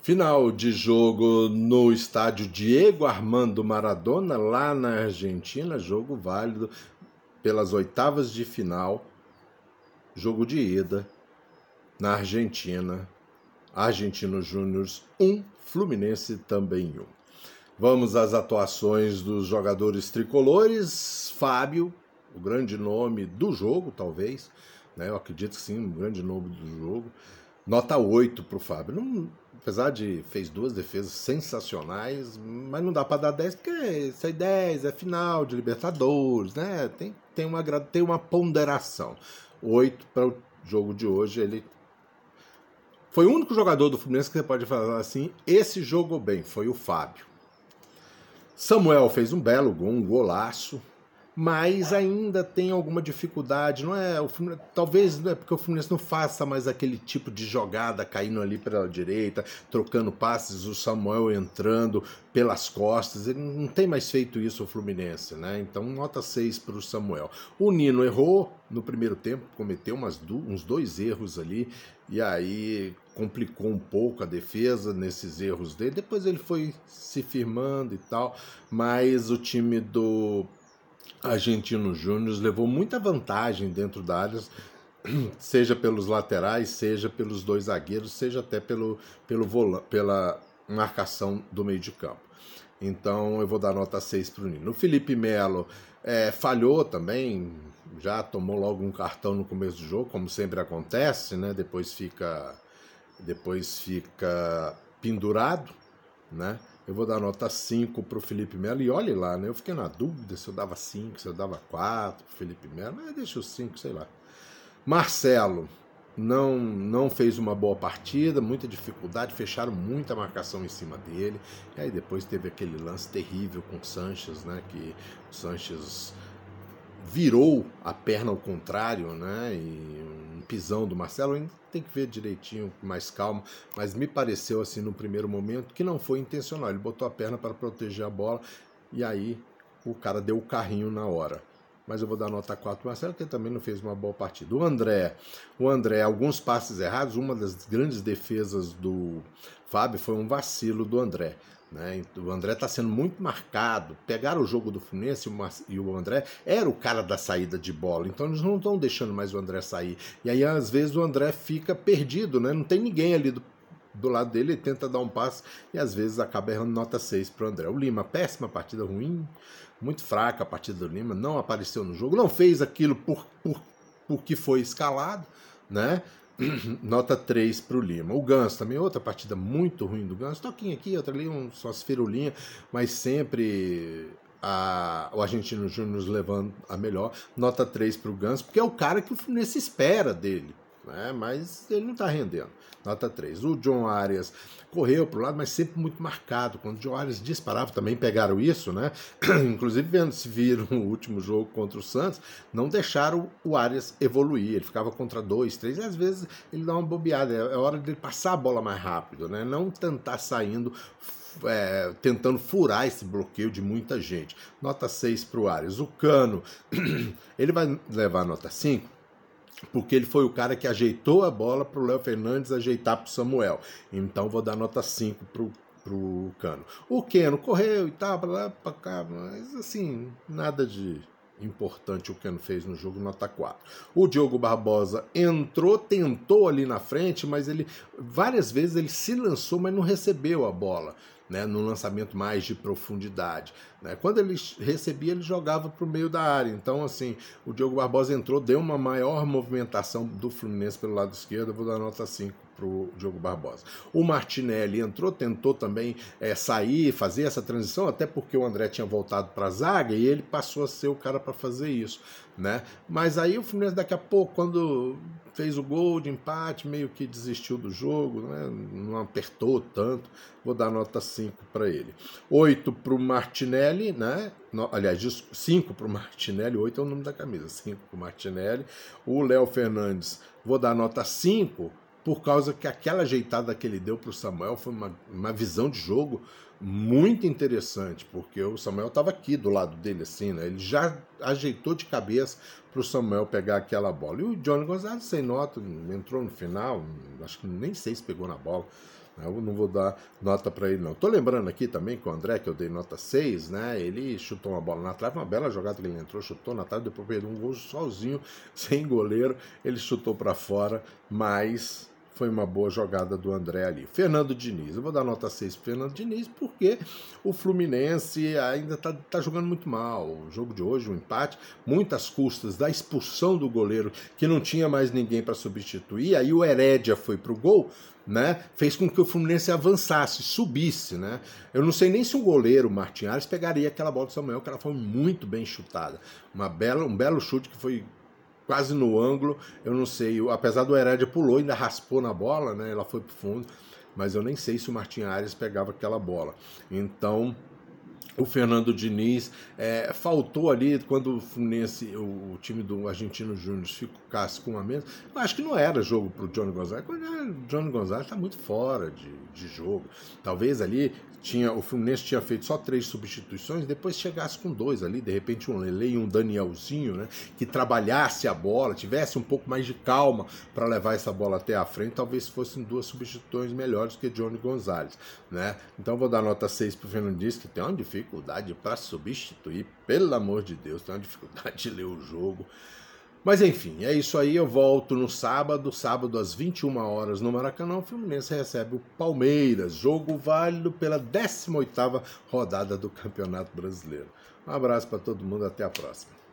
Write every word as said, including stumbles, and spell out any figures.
Final de jogo no estádio Diego Armando Maradona, lá na Argentina, jogo válido pelas oitavas de final, jogo de ida na Argentina, Argentinos Júniors um, Fluminense também um. Vamos às atuações dos jogadores tricolores. Fábio, o grande nome do jogo, talvez, né? Eu acredito que sim, o grande nome do jogo. Nota oito para o Fábio. Não, apesar de fez duas defesas sensacionais, mas não dá para dar dez, porque isso é dez, é final de Libertadores, né? Tem, tem, uma, tem uma ponderação. oito para o jogo de hoje. Ele foi o único jogador do Fluminense que você pode falar assim, esse jogou bem, foi o Fábio. Samuel fez um belo gol, um golaço, mas ainda tem alguma dificuldade, não é? O Fluminense, talvez não é porque o Fluminense não faça mais aquele tipo de jogada caindo ali pela direita, trocando passes, o Samuel entrando pelas costas, ele não tem mais feito isso o Fluminense, né? Então nota seis para o Samuel. O Nino errou no primeiro tempo, cometeu umas do, uns dois erros ali, e aí complicou um pouco a defesa nesses erros dele, depois ele foi se firmando e tal, mas o time do Argentinos Júniors levou muita vantagem dentro da área, seja pelos laterais, seja pelos dois zagueiros, seja até pelo, pelo vola, pela marcação do meio de campo. Então eu vou dar nota seis para o Nino. O Felipe Melo é, falhou também, já tomou logo um cartão no começo do jogo, como sempre acontece, né? Depois fica, depois fica pendurado, né? Eu vou dar nota cinco para o Felipe Melo. E olhe lá, né? Eu fiquei na dúvida se eu dava cinco, se eu dava quatro para o Felipe Melo. Mas deixa os cinco, sei lá. Marcelo não, não fez uma boa partida, muita dificuldade, fecharam muita marcação em cima dele. E aí depois teve aquele lance terrível com o Sanches, né? Que o Sanches virou a perna ao contrário, né? E um pisão do Marcelo, ainda tem que ver direitinho, com mais calma, mas me pareceu assim no primeiro momento que não foi intencional. Ele botou a perna para proteger a bola e aí o cara deu o carrinho na hora. Mas eu vou dar nota quatro para o Marcelo, que também não fez uma boa partida. O André, o André, alguns passes errados, uma das grandes defesas do Fábio foi um vacilo do André. Né? O André está sendo muito marcado. Pegaram o jogo do Fluminense e o André era o cara da saída de bola, então eles não estão deixando mais o André sair. E aí às vezes o André fica perdido, né? Não tem ninguém ali do, do lado dele, ele tenta dar um passe e às vezes acaba errando. Nota seis para o André. O Lima, péssima partida, ruim, muito fraca a partida do Lima, não apareceu no jogo, não fez aquilo por, por, por que foi escalado, né? Nota três para o Lima. O Ganso também, outra partida muito ruim do Ganso. Toquinho aqui, outra ali, um, só as firulinhas, mas sempre a, o Argentino Júnior levando a melhor. Nota três para o Ganso, porque é o cara que o Fluminense espera dele, né? Mas ele não está rendendo. Nota três. O John Arias correu para o lado, mas sempre muito marcado. Quando o John Arias disparava, também pegaram isso, né? Inclusive, vendo se viram o último jogo contra o Santos, não deixaram o Arias evoluir. Ele ficava contra dois, três, e às vezes ele dá uma bobeada. É hora de ele passar a bola mais rápido, né? Não tentar saindo, é, tentando furar esse bloqueio de muita gente. Nota seis para o Arias. O Cano, ele vai levar nota cinco, porque ele foi o cara que ajeitou a bola para o Léo Fernandes ajeitar para o Samuel. Então vou dar nota cinco pro, pro Cano. O Keno correu e tal, para lá, para cá, mas assim, nada de importante o Keno fez no jogo, nota quatro. O Diogo Barbosa entrou, tentou ali na frente, mas ele várias vezes ele se lançou, mas não recebeu a bola, né, no lançamento mais de profundidade, né? Quando ele recebia, ele jogava para o meio da área. Então, assim, o Diogo Barbosa entrou, deu uma maior movimentação do Fluminense pelo lado esquerdo. Eu vou dar nota cinco para o Diogo Barbosa. O Martinelli entrou, tentou também é, sair, fazer essa transição, até porque o André tinha voltado para a zaga e ele passou a ser o cara para fazer isso, né? Mas aí o Fluminense daqui a pouco, quando fez o gol de empate, meio que desistiu do jogo, né? Não apertou tanto. Vou dar nota cinco para ele. oito para o Martinelli, né? No, aliás, cinco para o Martinelli, oito é o número da camisa, cinco para o Martinelli. O Léo Fernandes, vou dar nota cinco, por causa que aquela ajeitada que ele deu para o Samuel foi uma, uma visão de jogo muito interessante, porque o Samuel estava aqui do lado dele, assim, né? Ele já ajeitou de cabeça para o Samuel pegar aquela bola. E o Johnny Gonzalez, sem nota, entrou no final, acho que nem sei se pegou na bola, Eu não vou dar nota para ele, não. Tô lembrando aqui também que o André, que eu dei nota seis, né? Ele chutou uma bola na trave, uma bela jogada que ele entrou, chutou na trave, depois perdeu um gol sozinho, sem goleiro. Ele chutou para fora, mas foi uma boa jogada do André ali. Fernando Diniz, eu vou dar nota seis pro Fernando Diniz, porque o Fluminense ainda tá, tá jogando muito mal. O jogo de hoje, um empate, muitas custas da expulsão do goleiro, que não tinha mais ninguém para substituir. Aí o Herédia foi pro gol, né, fez com que o Fluminense avançasse, subisse, né? Eu não sei nem se o goleiro Martin Ares pegaria aquela bola do Samuel, que ela foi muito bem chutada. Uma bela, um belo chute que foi quase no ângulo, eu não sei, apesar do Herédia pulou, ainda raspou na bola, né? Ela foi pro fundo, mas eu nem sei se o Martin Ares pegava aquela bola. Então, o Fernando Diniz, é, faltou ali, quando o Fluminense, o, o time do Argentino Júnior ficasse com uma menos, eu acho que não era jogo para o Johnny Gonzalez. O Johnny Gonzalez está muito fora de, de jogo. Talvez ali tinha, o Fluminense tinha feito só três substituições, depois chegasse com dois ali, de repente um Lele e um Danielzinho, né, que trabalhasse a bola, tivesse um pouco mais de calma para levar essa bola até a frente, talvez fossem duas substituições melhores que Johnny Gonzalez, né? Então vou dar nota seis para o Fernando Diniz, que tem uma dificuldade para substituir, pelo amor de Deus, tem uma dificuldade de ler o jogo. Mas enfim, é isso aí, eu volto no sábado, sábado às vinte e uma horas no Maracanã, o Fluminense recebe o Palmeiras, jogo válido pela décima oitava rodada do Campeonato Brasileiro. Um abraço para todo mundo, até a próxima.